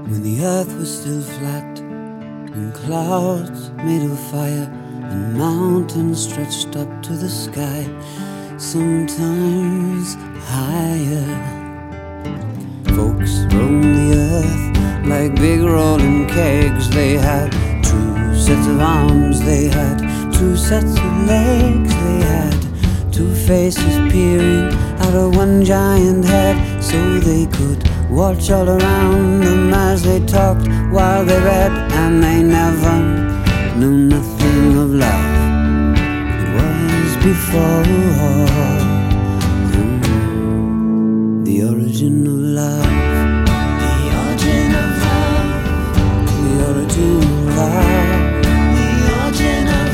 when the earth was still flat, and clouds made of fire, and mountains stretched up to the sky, sometimes higher. Folks roamed the earth like big rolling kegs. They had two sets of arms, they had two sets of legs, they had two faces peering out of one giant head, so they could watch all around them as they talked while they read. And they never knew nothing of love. It was before the origin of love. The origin of love. The origin of love. The origin of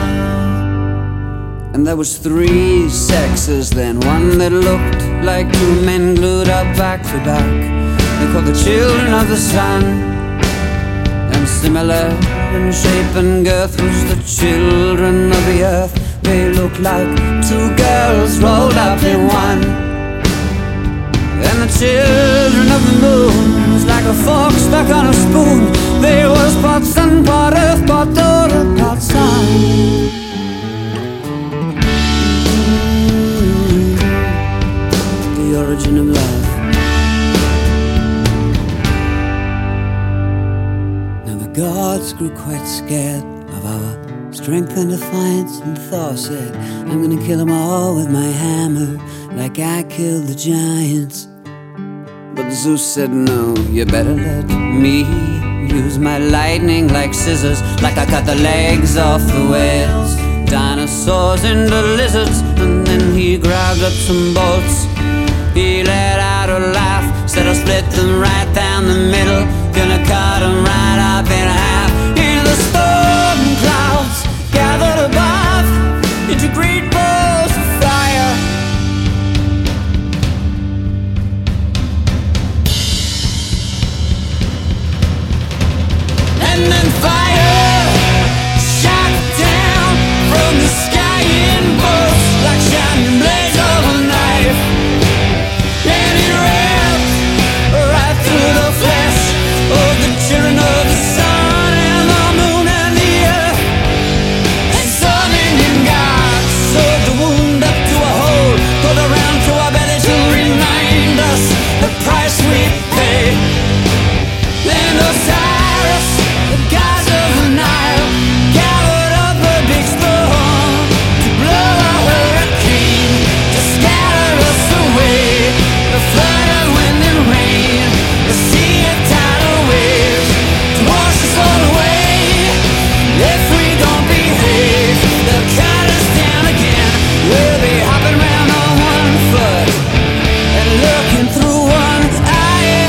love. And there was three sexes then, one that looked like two men glued up back to back. They called the children of the sun, and similar in shape and girth was the children of the earth. They looked like two girls rolled up in one. And the children of the moon was like a fork stuck on a spoon. They was part sun, part earth, part daughter, part son. The origin of love. Now the gods grew quite scared of our strength and defiance, and Thor said, I'm gonna kill them all with my hammer, like I killed the giants. But Zeus said, no, you better let me use my lightning like scissors, like I cut the legs off the whales, dinosaurs into lizards. And then he grabbed up some bolts, he let out a laugh, said I'll split them right down the middle, gonna cut them right up in half. In the storm clouds gathered above into great balls of fire. And then fire shot down from the sky in bolts like shining blades of a knife. And it ripped right through the flesh of the children of the sun and the moon and the earth. And some Indian god sewed the wound up to a hole, pulled around to our belly to remind us the price we pay. And Osiris, the gods of the Nile, gathered up a big storm to blow a hurricane, to scatter us away. The flood of wind and rain, the sea of tidal waves, to wash us all away. If we don't behave, they'll cut us down again. We'll be hopping round on one foot and looking through one eye.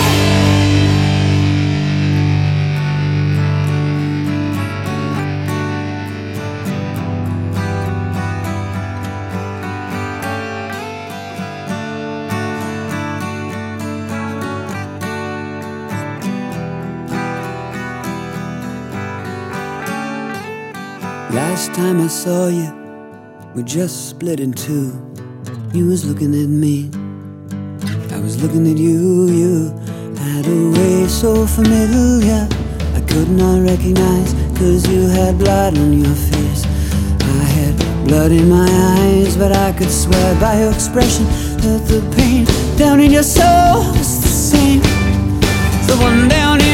Last time I saw you, we just split in two. You was looking at me, I was looking at you. You had a way so familiar I could not recognize, 'cause you had blood on your face, I had blood in my eyes. But I could swear by your expression that the pain down in your soul was the same as the one down in